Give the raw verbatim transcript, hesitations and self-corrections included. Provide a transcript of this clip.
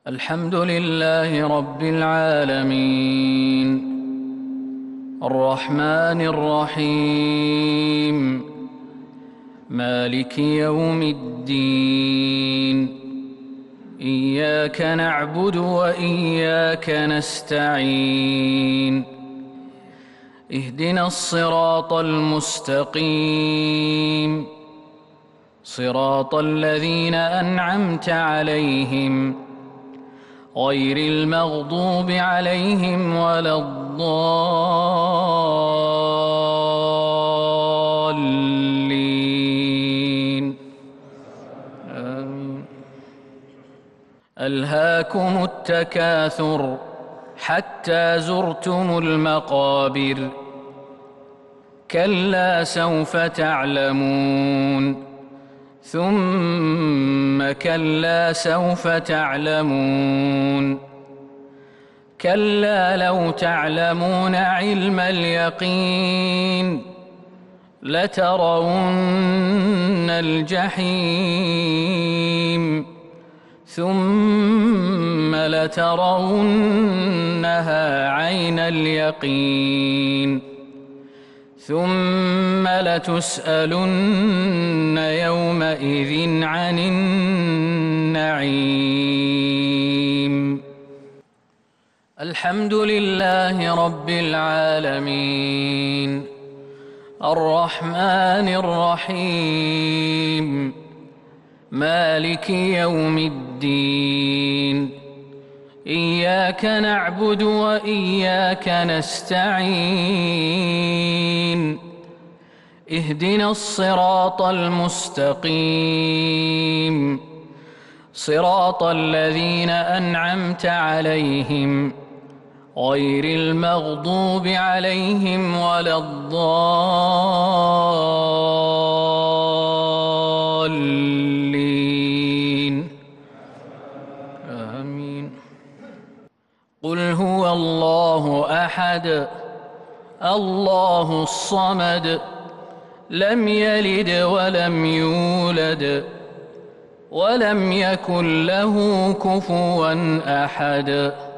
الحمد لله رب العالمين الرحمن الرحيم مالك يوم الدين إياك نعبد وإياك نستعين اهدنا الصراط المستقيم صراط الذين أنعمت عليهم غير المغضوب عليهم ولا الضالين آمين. ألهاكم التكاثر حتى زرتم المقابر كلا سوف تعلمون ثم كلا سوف تعلمون كلا لو تعلمون علم اليقين لترون الجحيم ثم لترونها عين اليقين ثم لتسألن يومئذ عن النعيم. الحمد لله رب العالمين الرحمن الرحيم مالك يوم الدين إياك نعبد وإياك نستعين اهدنا الصراط المستقيم صراط الذين أنعمت عليهم غير المغضوب عليهم ولا الضالين آمين. قل هو الله أحد الله الصمد لم يلد ولم يولد ولم يكن له كفوا أحد.